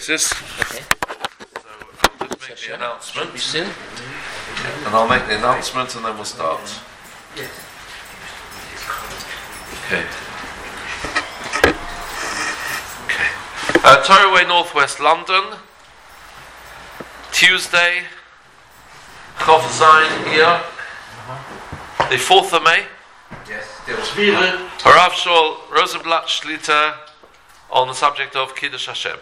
notice. Okay. So I'll just make the announcement. Soon. And I'll make the announcement and then we'll start. Okay. Torroway, Northwest London. Tuesday. Chof Zayin here. The 4th of May. Yes. Harav Shaul Rosenblatt Shlita on the subject of Kiddush Hashem.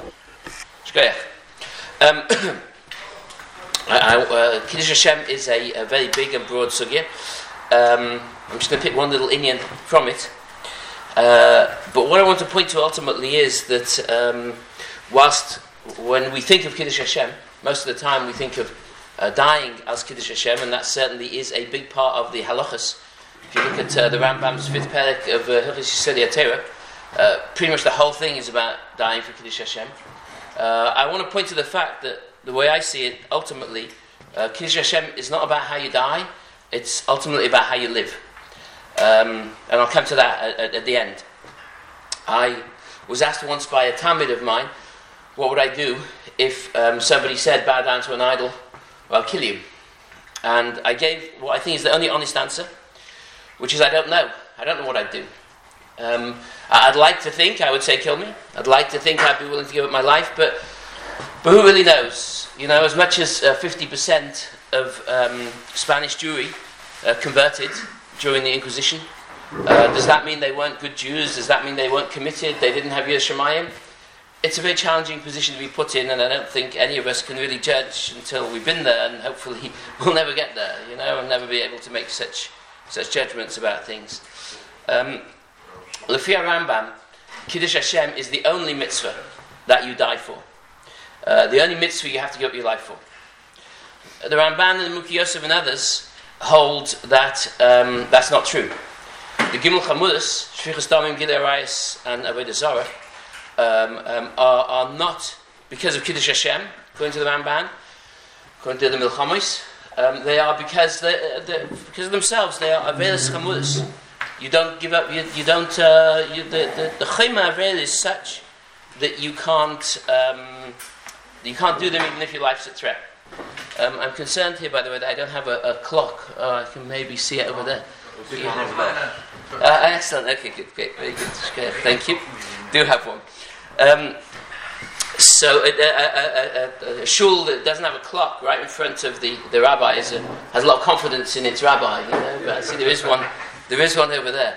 Kiddush Hashem is a very big and broad sugya. I'm just going to pick one little inyan from it. But what I want to point to ultimately is that whilst when we think of Kiddush Hashem, most of the time we think of dying as Kiddush Hashem, and that certainly is a big part of the halachas. If you look at the Rambam's 5th perek of Hilchos Yesodei HaTorah, pretty much the whole thing is about dying for Kiddush Hashem. I want to point to the fact that the way I see it, ultimately, Kiddush Hashem is not about how you die, it's ultimately about how you live. And I'll come to that at the end. I was asked once by a Talmid of mine, what would I do if somebody said, bow down to an idol, well, I'll kill you. And I gave what I think is the only honest answer, which is I don't know. I don't know what I'd do. I'd like to think I would say kill me. I'd like to think I'd be willing to give up my life, but who really knows? You know, as much as 50% of Spanish Jewry converted during the Inquisition. Does that mean they weren't good Jews? Does that mean they weren't committed? They didn't have Yiras Shamayim? It's a very challenging position to be put in, and I don't think any of us can really judge until we've been there, and hopefully we'll never get there, you know, and never be able to make such judgments about things. Lefi Rambam, Kiddush Hashem is the only mitzvah that you die for. The only mitzvah you have to give up your life for. The Ramban and the Muki Yosef and others hold that that's not true. The Gimel Chamudas, Shvichas Damim, Gilei Arayos, and Avodah Zarah are not because of Kiddush Hashem, according to the Ramban, according to the Milchamos. They are because of themselves. They are Avelis Chamudas. You don't give up. The Chayma Avel is such that you can't do them even if your life's at threat. I'm concerned here, by the way, that I don't have a clock. I can maybe see it over there. Excellent. Okay, good, great, very good. Thank you. Do have one. So a shul that doesn't have a clock right in front of the rabbi has a lot of confidence in its rabbi. You know, but I see there is one over there.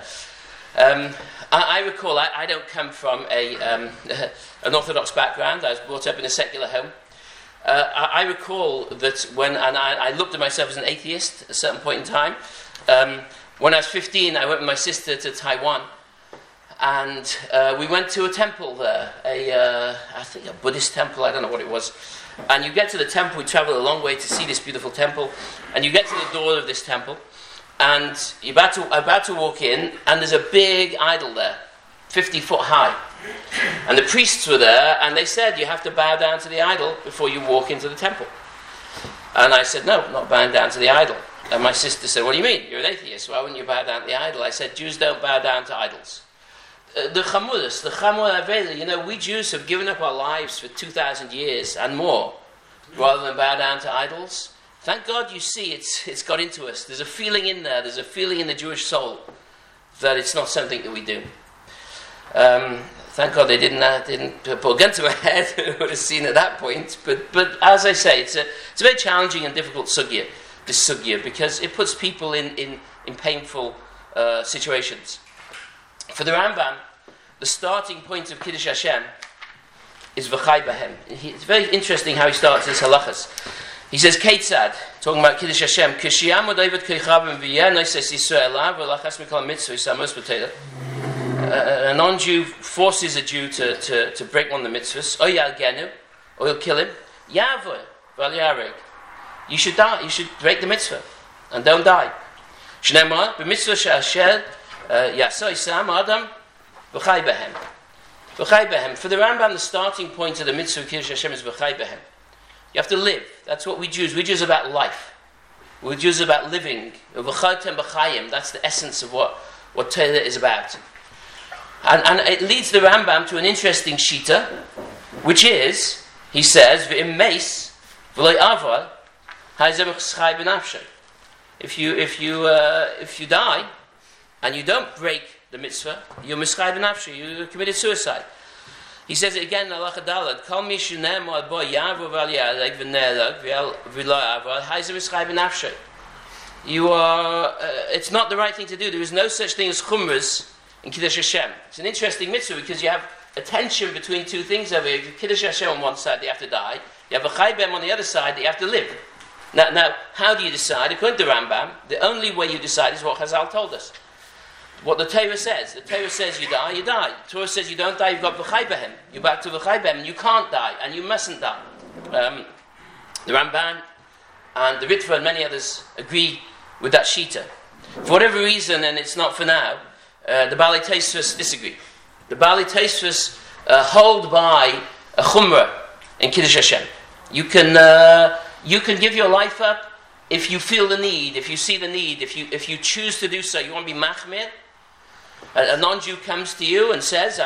I recall I don't come from an Orthodox background. I was brought up in a secular home. I recall that I looked at myself as an atheist at a certain point in time. When I was 15, I went with my sister to Taiwan, and we went to a temple there, I think a Buddhist temple, I don't know what it was. And you get to the temple, we travel a long way to see this beautiful temple, and you get to the door of this temple, and you're about to walk in, and there's a big idol there, 50 foot high. And the priests were there, and they said, you have to bow down to the idol before you walk into the temple. And I said, no, I'm not bowing down to the idol. And my sister said, what do you mean? You're an atheist. Why wouldn't you bow down to the idol? I said, Jews don't bow down to idols. The Chamudas, the Chamor Avela, you know, we Jews have given up our lives for 2,000 years and more, rather than bow down to idols. Thank God you see it's got into us. There's a feeling in there, there's a feeling in the Jewish soul that it's not something that we do. Thank God they didn't put a gun to my head. I would have seen at that point. But as I say, it's a very challenging and difficult sugya, this sugya, because it puts people in painful situations. For the Rambam, the starting point of Kiddush Hashem is v'chai b'hem. It's very interesting how he starts his halachas. He says, Keitzad, talking about Kiddush Hashem, Kishiyamod Oived Keichabim V'yeh Noises Yisrael Elav V'lachas Mikol Mitzvah Yisamos B'Teilah. A non-Jew forces a Jew to break one of the mitzvahs. Or Yalgenu, or he'll kill him. Yavoy V'al Yareg. You should die. You should break the mitzvah and don't die. Shneimar b'mitzvah she'asher yaso Yisam Adam v'chai b'hem. V'chai b'hem. For the Rambam, the starting point of the mitzvah of Kiddush Hashem is v'chai b'hem. You have to live. That's what we Jews. We Jews are about life. We Jews are about living. V'chaytem b'chayim. That's the essence of what Torah is about. And it leads the Rambam to an interesting shita, which is, he says, v'im meis v'loi aval ha'zem ch'schai b'nafshay. If you die and you don't break the mitzvah, you're mischai b'nafshay, you committed suicide. He says it again in Halacha Daled, Kol mi shenemar bo yavu v'al yareg v'nereg v'loi aval ha'zem ch'schai b'nafshay. You are. It's not the right thing to do. There is no such thing as chumras in Kiddush Hashem. It's an interesting mitzvah because you have a tension between two things over here. If you Kiddush Hashem on one side, you have to die. You have a Chaybem on the other side, that you have to live. Now, how do you decide? According to Rambam, the only way you decide is what Chazal told us. What the Torah says. The Torah says you die, you die. The Torah says you don't die, you've got v'chaybehem. You're back to v'chaybehem, and you can't die, and you mustn't die. The Ramban and the Ritva and many others agree with that shita. For whatever reason, and it's not for now, the Baalei Tosfos disagree. The Baalei Tosfos hold by a chumrah in Kiddush Hashem. You can give your life up if you feel the need, if you see the need, if you choose to do so. You want to be machmir. A non-Jew comes to you and says,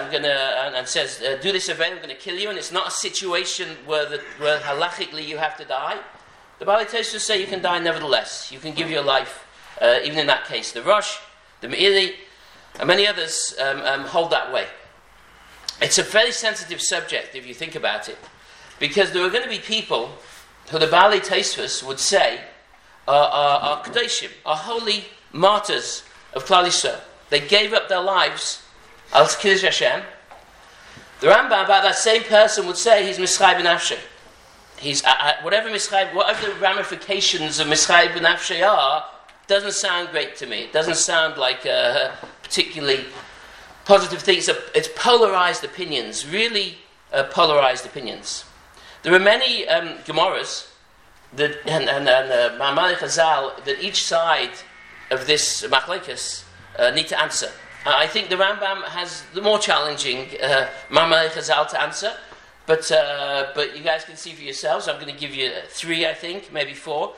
do this event, I'm going to kill you, and it's not a situation where halachically you have to die. The Baalei Tosfos say you can die nevertheless. You can give your life, even in that case. The Rosh, the Meiri, and many others hold that way. It's a very sensitive subject if you think about it, because there are going to be people who the Baalei Tosfos would say are Kedoshim, are holy martyrs of Klal Yisrael. They gave up their lives as Kiddush Hashem. The Rambam about that same person would say he's Mischai b'nafshay. He's whatever the ramifications of Mischai b'nafshay are, doesn't sound great to me. It doesn't sound like a particularly positive thing. It's polarized opinions, really polarized opinions. There are many Gemaras and Ma'amar Chazal that each side of this machlekes need to answer. I think the Rambam has the more challenging Ma'amar Chazal to answer, but you guys can see for yourselves. I'm going to give you 3, I think, maybe 4.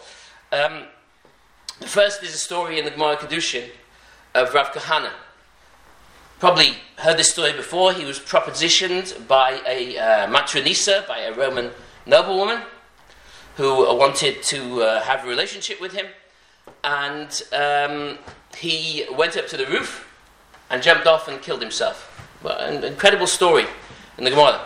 The first is a story in the Gemara Kedushin of Rav Kahana. Probably heard this story before. He was propositioned by a matronisa, by a Roman noblewoman, who wanted to have a relationship with him, and he went up to the roof and jumped off and killed himself. Well, an incredible story in the Gemara.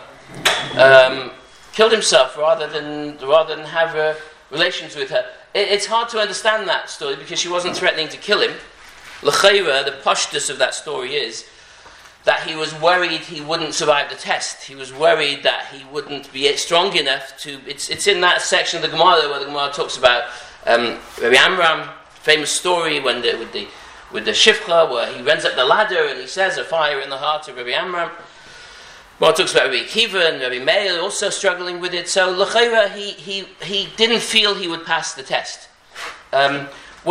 Killed himself rather than have relations with her. It's hard to understand that story because she wasn't threatening to kill him. L'chayra, the pashtus of that story is that he was worried he wouldn't survive the test. He was worried that he wouldn't be strong enough to... It's in that section of the Gemara where the Gemara talks about Rabbi Amram, famous story with the Shifcha, where he runs up the ladder and he says, a fire in the heart of Rabbi Amram. Gemara talks about Rabbi Akiva and Rabbi Meir also struggling with it. So l'chayra, he didn't feel he would pass the test. A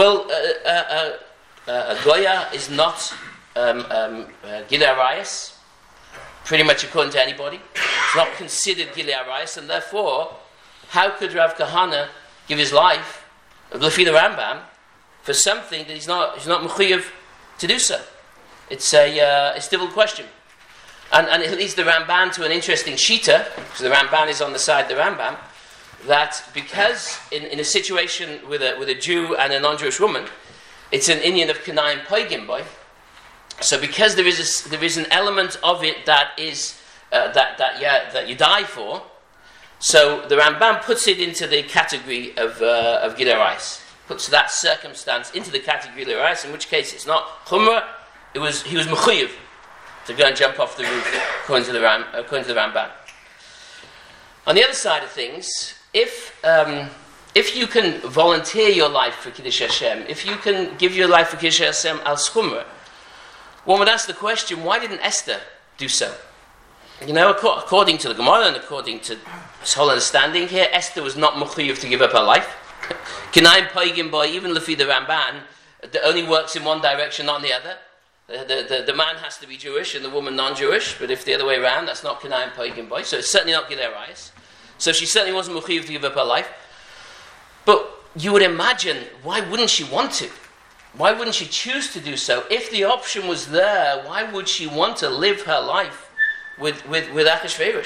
Goya is not Gilei Arayos, pretty much according to anybody. It's not considered Gilei Arayos, and therefore, how could Rav Kahana give his life, L'fi the Rambam, for something that he's not mechuyev to do so? It's a difficult question. And it leads the Ramban to an interesting shita, because the Ramban is on the side of the Rambam, that because in a situation with a Jew and a non-Jewish woman, it's an inyan of Kanayim Poigim boy. So because there is an element of it that is that you die for, so the Rambam puts it into the category of Gilei Arayos, puts that circumstance into the category of Gilei Arayos, in which case it's not Chumrah, he was mechuyev to go and jump off the roof, according to the Ramban. On the other side of things, if you can volunteer your life for Kiddush Hashem, if you can give your life for Kiddush Hashem al Schumrah, one would ask the question, why didn't Esther do so? You know, according to the Gemara and according to this whole understanding here, Esther was not mechuyev to give up her life. Kanayim Poigim boy, even L'fi the Ramban, that only works in one direction, not in the other. The man has to be Jewish and the woman non-Jewish, but if the other way around, that's not Kanayim Poigim boy. So it's certainly not Gilei Arayos. So she certainly wasn't mechuyev to give up her life. But you would imagine, why wouldn't she want to? Why wouldn't she choose to do so? If the option was there, why would she want to live her life with Achashverosh?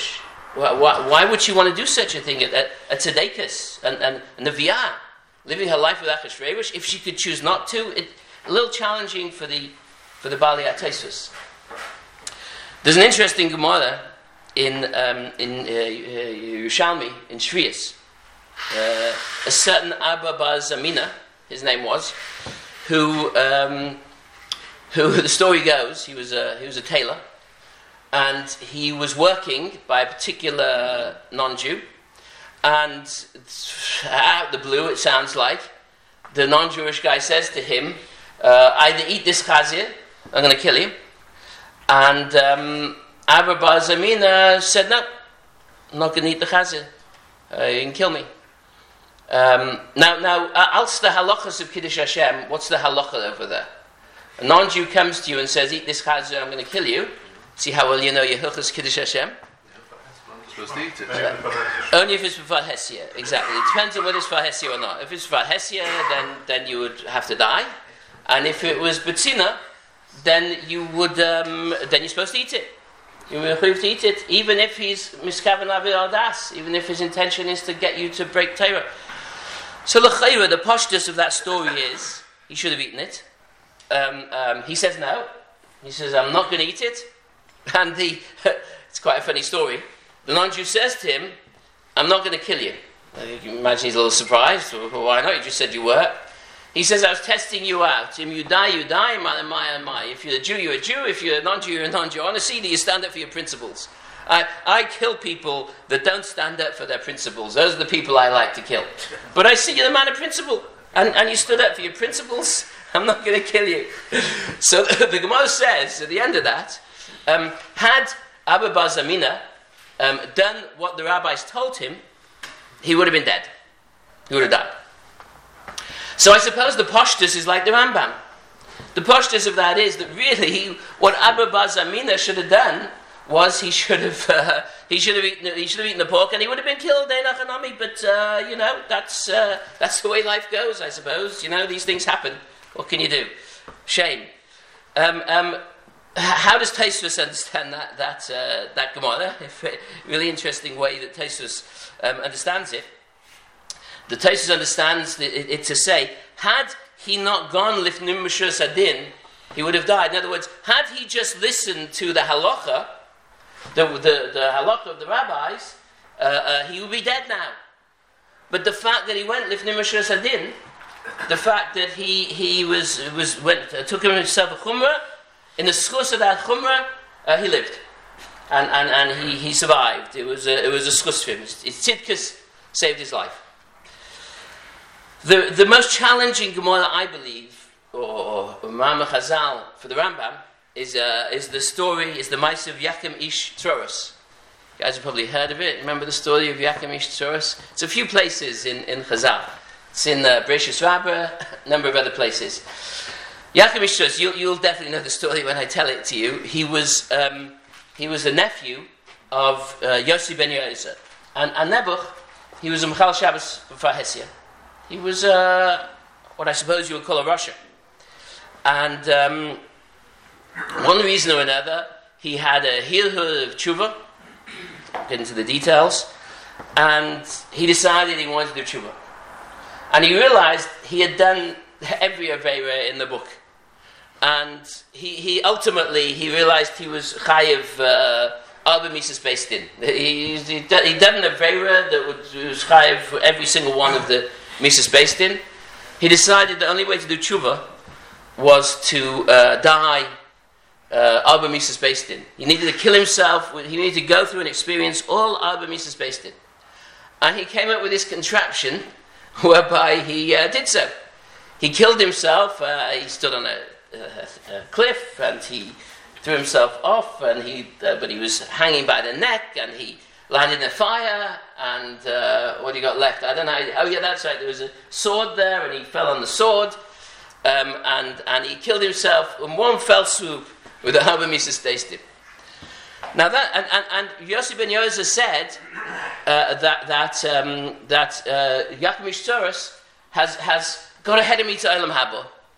Why would she want to do such a thing? A tzedekis and Neviah, living her life with Achashverosh, if she could choose not to, a little challenging for the Bali Tosfos. There's an interesting Gemara in Yerushalmi in Shvius. A certain Abba Bar Zamina, his name was, who the story goes, he was a tailor, and he was working by a particular non-Jew, and out of the blue, it sounds like, the non-Jewish guy says to him, either eat this chazir, I'm going to kill you. And Abba Bar Zamina said, no, I'm not going to eat the chazir. You can kill me. Now, als the halachas of Kiddush Hashem, what's the halacha over there? A non-Jew comes to you and says, eat this chazir, I'm going to kill you. See how well you know your hilchas Kiddush Hashem? Supposed to eat it. Only if it's for Hesia, exactly. It depends on whether it's for Hesia or not. If it's for Hesia, then you would have to die. And if it was B'tzina, then you would, then you're supposed to eat it. You're supposed to eat it, even if he's miskaven avir al das, even if his intention is to get you to break Torah. So l'chayra, the pashtus of that story is, he should have eaten it. He says no. He says, I'm not going to eat it. And it's quite a funny story. The non-Jew says to him, I'm not going to kill you. You can imagine he's a little surprised. Well, why not? You just said you were. He says, I was testing you out. If you die, you die. If you're a Jew, you're a Jew. If you're a non-Jew, you're a non-Jew. I want to see that you stand up for your principles. I kill people that don't stand up for their principles. Those are the people I like to kill. But I see you're the man of principle. And you stood up for your principles. I'm not going to kill you. So the Gemara says, at the end of that, had Abba Bar Zamina done what the rabbis told him, he would have been dead. He would have died. So I suppose the pashtus is like the Rambam. The pashtus of that is that really what Abba Bar Zamina should have done was he should have eaten the pork and he would have been killed. But that's the way life goes, I suppose. These things happen. What can you do? Shame. How does Tosfos understand that Gemara? Really interesting way that Tosfos understands it. The Tosfos understands it to say, had he not gone lifnim mishur sadin, he would have died. In other words, had he just listened to the halacha, the halacha of the rabbis, he would be dead now. But the fact that he went lifnim mishur sadin, the fact that he took himself a chumrah, in the schus of that chumrah, he lived, and he survived. It was a schus for him. His tzidkus saved his life. The most challenging Gemara, I believe, or Ma'amar Chazal for the Rambam, is the story, is the Ma'aseh of Yakim Ish Tzoros. You guys have probably heard of it. Remember the story of Yakim Ish Tzoros? It's a few places in Chazal. It's in Bereshis Rabbah, a number of other places. Yakim Ish Tzoros, you'll definitely know the story when I tell it to you. He was the nephew of Yossi ben Yozer. And Nebuch, he was a Mechal Shabbos for Hesia. He was what I suppose you would call a Russia. And one reason or another, he had a hilhul of tshuva, get into the details, and he decided he wanted to do tshuva. And he realized he had done every aveira in the book. And he ultimately realized he was chayiv Arba Mises based in. He'd done an aveira that was chayiv for every single one of the Mises based in. He decided the only way to do tshuva was to die Arba Mises based in. He needed to kill himself. He needed to go through and experience all Arba Mises based in. And he came up with this contraption whereby he did so. He killed himself. He stood on a cliff and he threw himself off. But he was hanging by the neck and he landed in a fire. And what he got left? I don't know. Oh yeah, that's right. There was a sword there, and he fell on the sword. And he killed himself in one fell swoop with the Arba Mises based in. Now that and Yossi ben Yozer said that Yakim Ish Tzoros has got ahead of me to Olam Haba.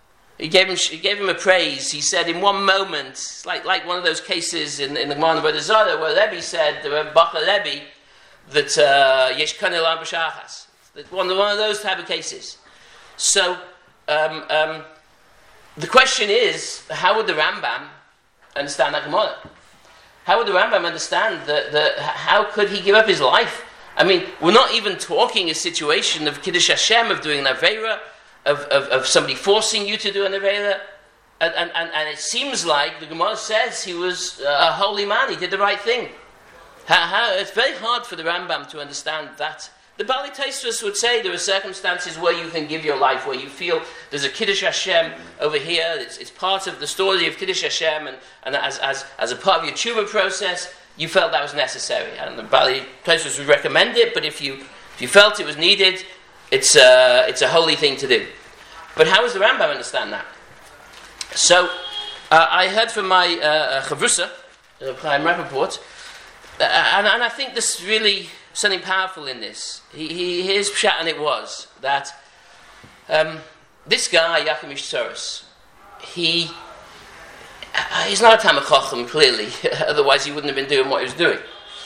He gave him a praise. He said in one moment, like one of those cases in the Gemara of Zara, where Rebbe said, the Bacha Rebbe, that Yesh Kanel Am B'Shachas. One of those type of cases. So, the question is, how would the Rambam understand that Gemara? How would the Rambam understand how could he give up his life? I mean, we're not even talking a situation of Kiddush Hashem, of doing an Aveira, of somebody forcing you to do an Aveira. And it seems like the Gemara says he was a holy man, he did the right thing. It's very hard for the Rambam to understand that. The Bali Tosfos would say there are circumstances where you can give your life, where you feel there's a Kiddush Hashem over here, it's part of the story of Kiddush Hashem, and as a part of your tshuva process, you felt that was necessary. And the Bali Tosfos would recommend it, but if you felt it was needed, it's a holy thing to do. But how does the Rambam understand that? So, I heard from my Chavrusa, Chaim Rappaport, and I think there's really something powerful in this. His pshat, and it was that this guy, Yaakov Soros, he's not a Talmid Chacham, clearly, otherwise he wouldn't have been doing what he was doing.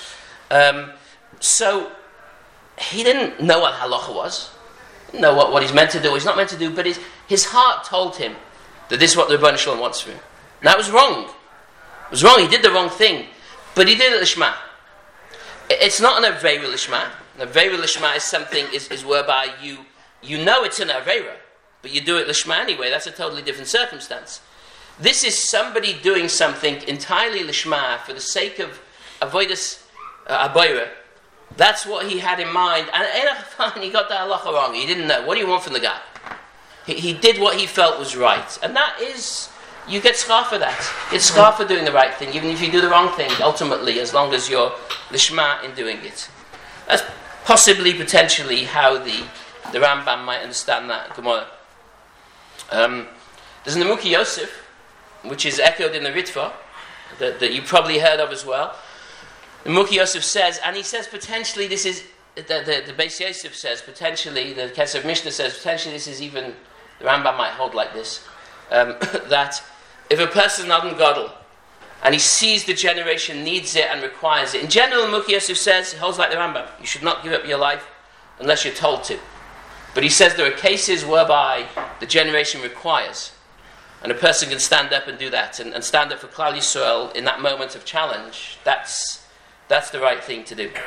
So, he didn't know what halacha was, didn't know what he's meant to do, what he's not meant to do, but his heart told him that this is what the Rebbeinu Shalom wants from him. And that was wrong. It was wrong, he did the wrong thing, but he did it l'shma. It's not an Aveira l'shma. An Aveira l'shma is something is whereby you know it's an Aveira, but you do it l'shma anyway. That's a totally different circumstance. This is somebody doing something entirely l'shma for the sake of avodas abayra. That's what he had in mind, and he got the halacha wrong. He didn't know. What do you want from the guy? He did what he felt was right, and that is, you get schar for that. You get schar for doing the right thing, even if you do the wrong thing, ultimately, as long as you're l'shma in doing it. That's possibly, potentially, how the Rambam might understand that Gemara. There's an Nemuki Yosef, which is echoed in the Ritva, that you probably heard of as well. Nemuki Yosef says, and he says potentially this is, the Beis Yosef says, potentially, the Kesef Mishnah says, potentially this is even, the Rambam might hold like this, that if a person is not gadol and he sees the generation needs it and requires it, in general, Nemuki Yosef says, he holds like the Rambam, you should not give up your life unless you're told to. But he says there are cases whereby the generation requires, and a person can stand up and do that, and stand up for Klal Yisrael in that moment of challenge. That's the right thing to do.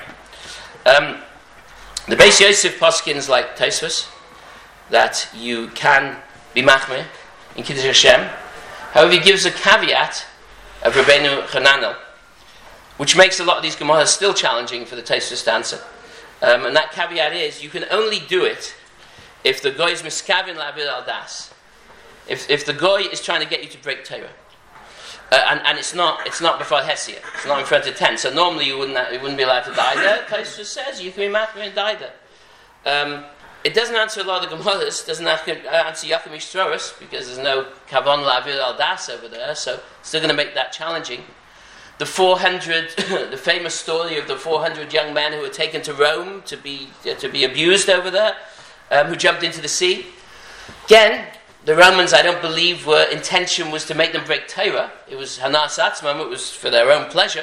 The Beis Yosef poskins like Tosfos that you can be machmir in Kiddush Hashem. However, he gives a caveat of Rabbeinu Chananel, which makes a lot of these Gemaras still challenging for the Tosfos to answer. And that caveat is, you can only do it if the goy is miskavin la'avir al das. If the goy is trying to get you to break Torah. And it's not before Hesia. It's not in front of 10. So normally you wouldn't be allowed to die there. Tosfos says you can be machmir and die there. It doesn't answer a lot of the Gemaras. Doesn't answer Yaakov Soros because there's no kavon la'avir al das over there. So it's still going to make that challenging. The 400, the famous story of the 400 young men who were taken to Rome to be abused over there, who jumped into the sea. Again, the Romans, I don't believe, intention was to make them break Torah. It was hanas atzmam, it was for their own pleasure.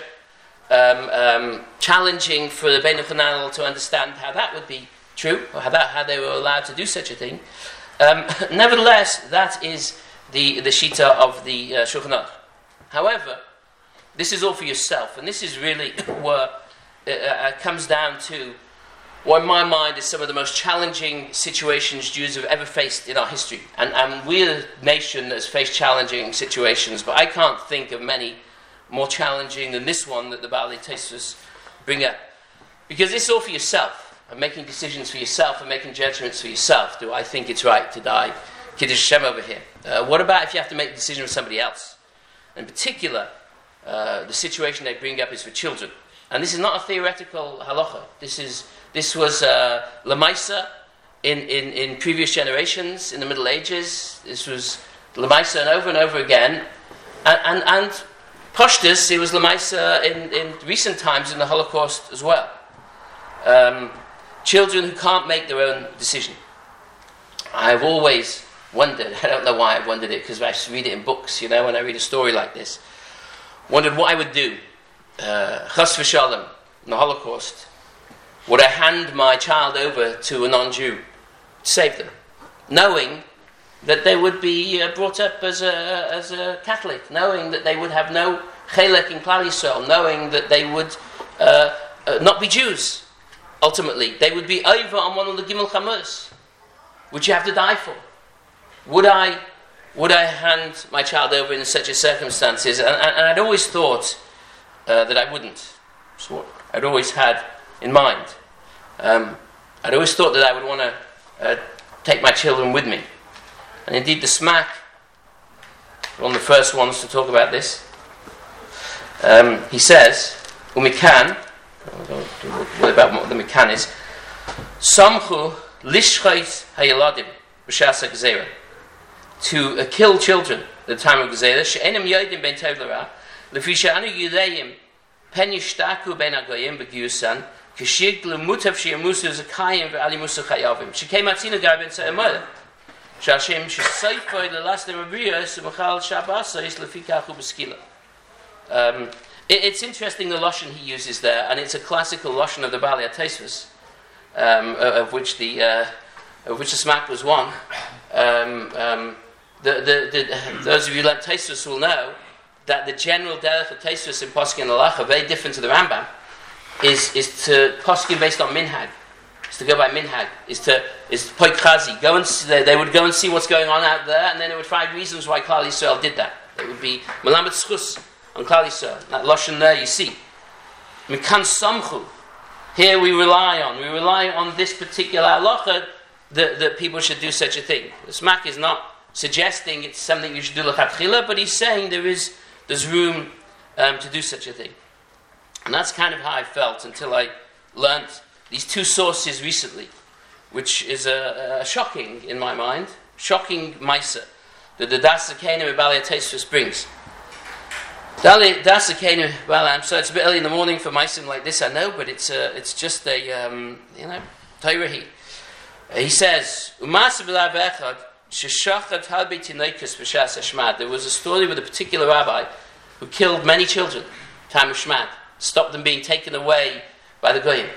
Challenging for the Bein Chananel to understand how that would be true, or how they were allowed to do such a thing. Nevertheless, that is the shita of the Shulchan Aruch. However, this is all for yourself, and this is really where it comes down to what in my mind is some of the most challenging situations Jews have ever faced in our history. And we're a nation that's faced challenging situations, but I can't think of many more challenging than this one that the Baalei Tosfos bring up. Because it's all for yourself, and making decisions for yourself, and making judgments for yourself. Do I think it's right to die Kiddush Hashem over here? What about if you have to make a decision with somebody else? In particular, the situation they bring up is for children. And this is not a theoretical halacha. This was Lamaisa in previous generations, in the Middle Ages. This was Lamaisa and over again. And Pashtus, it was Lamaisa in recent times in the Holocaust as well. Children who can't make their own decision. I've always wondered, I don't know why I've wondered it, because I just read it in books, when I read a story like this, wondered what I would do. Chas v'shalom, in the Holocaust, would I hand my child over to a non-Jew to save them, knowing that they would be brought up as a Catholic, knowing that they would have no chelek in Klal Yisrael, knowing that they would not be Jews, ultimately. They would be over on one of the Gimel Chamos, which you have to die for. Would I hand my child over in such a circumstances? And I'd always thought that I wouldn't. That's what I'd always had in mind. I'd always thought that I would want to take my children with me. And indeed the SMAC, one of the first ones to talk about this, he says, Umikan, what about what the Mikan is, Samchu lishchait hayeladim b'shas ha'gzeira, to kill children at the time of Gezerah, she'enem yodim ben tov l'ra, lefi she'anu yudeim pen yishtaku ben hagoyim b'giyusan, k'shig l'mutav she'yamusu zakayim ve'alimusu chayavim. She came out synagogue and said, Shashem she'sayfoy l'las l'mabriyas u'machal shabbasais lefikach u'b'skila. It's interesting the lashon he uses there, and it's a classical lashon of the Baalei HaTosfos, of which the SMAC was one. Those of you who like Tosfos will know that the general derech of Tosfos in Poskim Halacha, very different to the Rambam, is to Poskim based on minhag. Is to go by minhag. Is poik chazi. They would go and see what's going on out there, and then they would find reasons why Klal Yisrael did that. It would be melamed schus on Klal Yisrael. That lashon there you see. Mikan samchu. Here we rely on this particular halacha that people should do such a thing. The SMAC is not suggesting it's something you should do l'chatchila, but he's saying there's room to do such a thing. And that's kind of how I felt until I learnt these two sources recently, which is shocking in my mind, shocking Maisa, that the Das Zakeinu Baalei HaTosfos brings. Das Zakeinu Baalei, so it's a bit early in the morning for Maisim like this, I know, but it's just a, Torah. He says, there was a story with a particular rabbi who killed many children, time of Shmad, stopped them being taken away by the Goyim.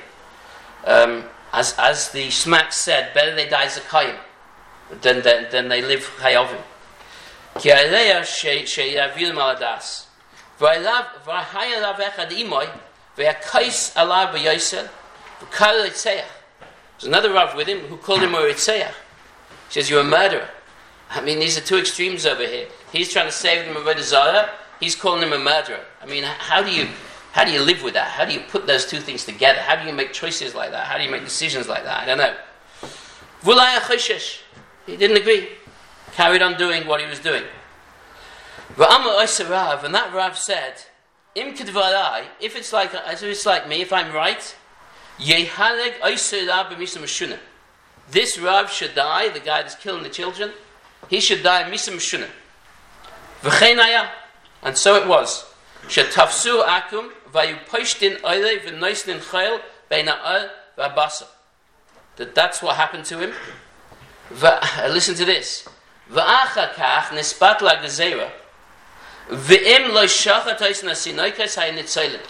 As the SMAC said, better they die Zakayim than they live Chayovim. Ki alei she'yavil maladas. V'haya lav echad imoy ve'akais alav v'yosel v'kal ritzeach. There's another Rav with him who called him a ritzeach. He says, you're a murderer. I mean, these are two extremes over here. He's trying to save them of Avodah Zarah. He's calling him a murderer. I mean, how do you live with that? How do you put those two things together? How do you make choices like that? How do you make decisions like that? I don't know. Vulaya choshesh. He didn't agree. Carried on doing what he was doing. V'amar oisa Rav, and that Rav said, Im kedvarai, if it's like me, if I'm right, yehaleg oisa Rav b'misa meshuna. This Rav should die, the guy that's killing the children, he should die misa meshuna. V'chein haya, and so it was. Shetafsu akum vayu poishtin oilei v'noisnin chayil beina al v'abasa. That's what happened to him. Listen to this. V'acha kach nispat la gezerah v'im lo shachat oisna sinoikas ha'initzaylim.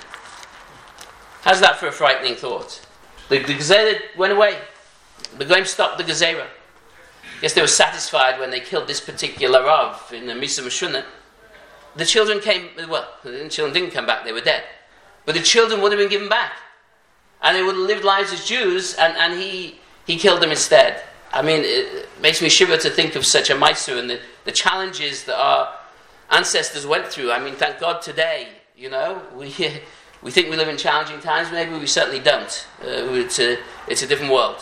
How's that for a frightening thought? The gezerah went away. The Goyim stopped the gezerah. Yes, they were satisfied when they killed this particular Rav in the Misa Meshuna. The children the children didn't come back, they were dead. But the children would have been given back. And they would have lived lives as Jews, and he killed them instead. I mean, it makes me shiver to think of such a Maisu and the challenges that our ancestors went through. I mean, thank God today, we think we live in challenging times, maybe we certainly don't. It's a different world.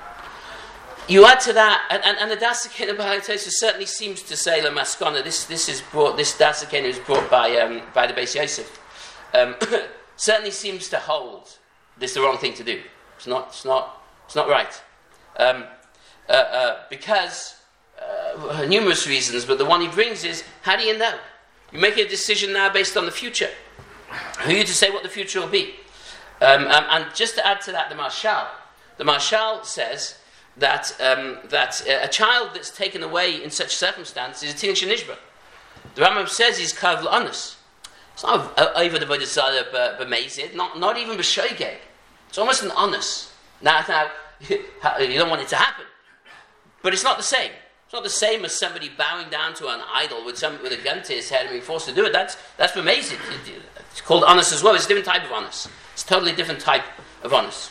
You add to that, and the Das Zakeinu Baalei HaTosfos certainly seems to say the Maskana. This Das Zakeinu is brought by the Beis Yosef. Certainly seems to hold this is the wrong thing to do. It's not right. Because numerous reasons, but the one he brings is, how do you know? You make a decision now based on the future. Who are you to say what the future will be? And just to add to that, the Marshal says a child that's taken away in such circumstances is a tinish nishba. The Rambam says he's kav l'anus. It's not over the avodah zarah b'mezid, not even b'shoigeg. It's almost an anus. Now, you don't want it to happen, but it's not the same. It's not the same as somebody bowing down to an idol with a gun to his head and being forced to do it. That's b'mezid. It's called anus as well. It's a different type of anus. It's a totally different type of anus.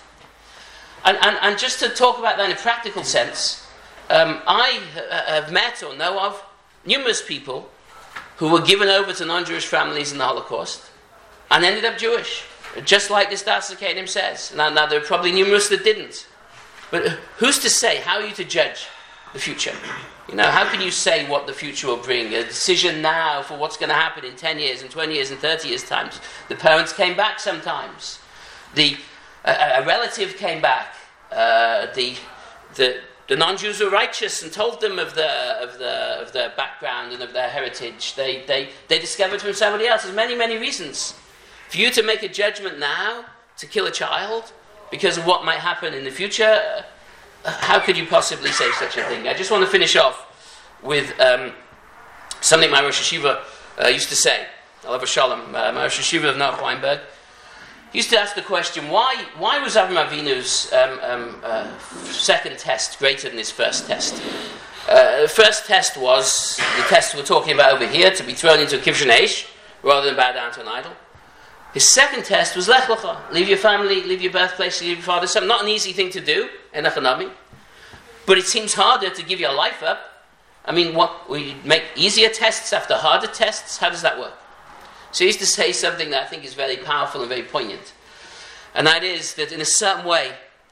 And just to talk about that in a practical sense, I have met or know of numerous people who were given over to non-Jewish families in the Holocaust and ended up Jewish, just like this Darsah Kedim says. Now there are probably numerous that didn't. But who's to say? How are you to judge the future? How can you say what the future will bring? A decision now for what's going to happen in 10 years, and 20 years, and 30 years' times. The parents came back sometimes. A relative came back. The non-Jews were righteous and told them of their background and of their heritage. They discovered from somebody else. There's many, many reasons. For you to make a judgment now to kill a child because of what might happen in the future, how could you possibly say such a thing? I just want to finish off with something my Rosh Hashiva used to say. Alav Shalom, my Rosh Hashiva of Noach Weinberg. He used to ask the question, why was Avram Avinu's second test greater than his first test? The first test was the test we're talking about over here, to be thrown into a kivshin eish, rather than bow down to an idol. His second test was lech lecha, leave your family, leave your birthplace, leave your father's son. Not an easy thing to do, en echanami, but it seems harder to give your life up. I mean, we make easier tests after harder tests? How does that work? So he used to say something that I think is very powerful and very poignant. And that is that in a certain way,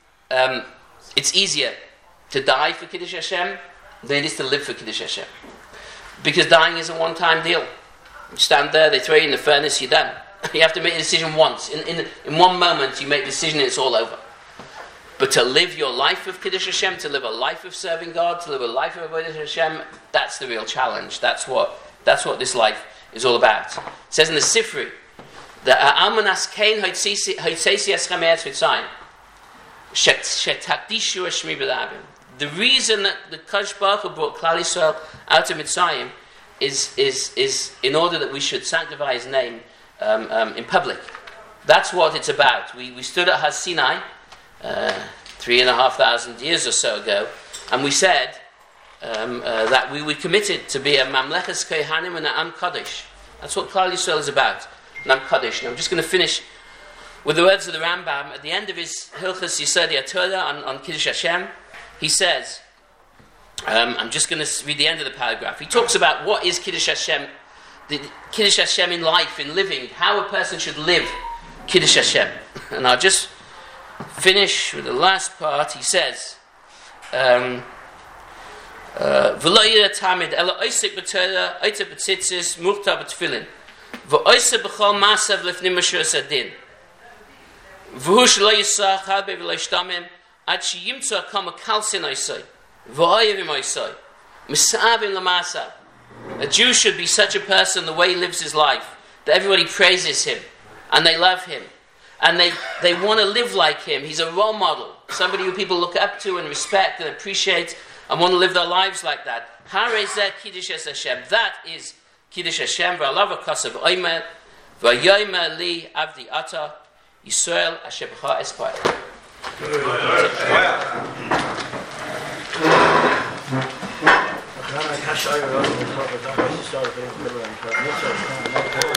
it's easier to die for Kiddush Hashem than it is to live for Kiddush Hashem. Because dying is a one-time deal. You stand there, they throw you in the furnace, you're done. You have to make a decision once. In one moment, you make the decision and it's all over. But to live your life of Kiddush Hashem, to live a life of serving God, to live a life of Avodah Hashem, that's the real challenge. That's what this life is all about. It says in the Sifri that Almanas Kain Hoitzeisi Eschem Eretz Mitzrayim Shetakdishu Shmi B'Lavim. The reason that the Kadosh Baruch Hu brought Klal Yisrael out of Mitzrayim is in order that we should sanctify His name in public. That's what it's about. We stood at Har Sinai 3,500 years or so ago, and we said that we were committed to be a Mamlechas Kohanim and an Am Kaddish. That's what Klal Yisrael is about, an Am Kaddish. Now I'm just going to finish with the words of the Rambam at the end of his Hilchas Yisodei HaTorah on Kiddush Hashem. He says, I'm just going to read the end of the paragraph. He talks about what is Kiddush Hashem, the Kiddush Hashem in life, in living, how a person should live Kiddush Hashem. And I'll just finish with the last part. He says, V'lo yireh tamid ela oisek b'Torah oiteh b'tzitzis murta b'tefillin v'oiseh b'chol masav lifnim mashuras hadin v'hu shelo yisach harbe v'lo yishtamim ad sheyimtzu hakama kalsin oisoi v'oyevim oisoi misavim l'masav. A Jew should be such a person, the way he lives his life, that everybody praises him and they love him and they want to live like him. He's a role model, somebody who people look up to and respect and appreciate and want to live their lives like that. Harezeh Kiddush Hashem. That is Kiddush Hashem. V'alav hakasav oimer v'yomer li avdi ata Yisrael asher b'cha esquire.